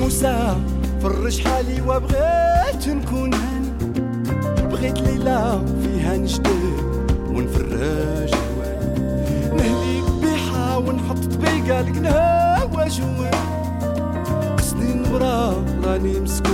موسى فرج حالي وبغيت نكون هاني، بغيت ليلة فيها نجدد ونفرج جواني، نهليك بيحة ونحط طبيقة القناوة جواني، قصدي نبرا راني مسكون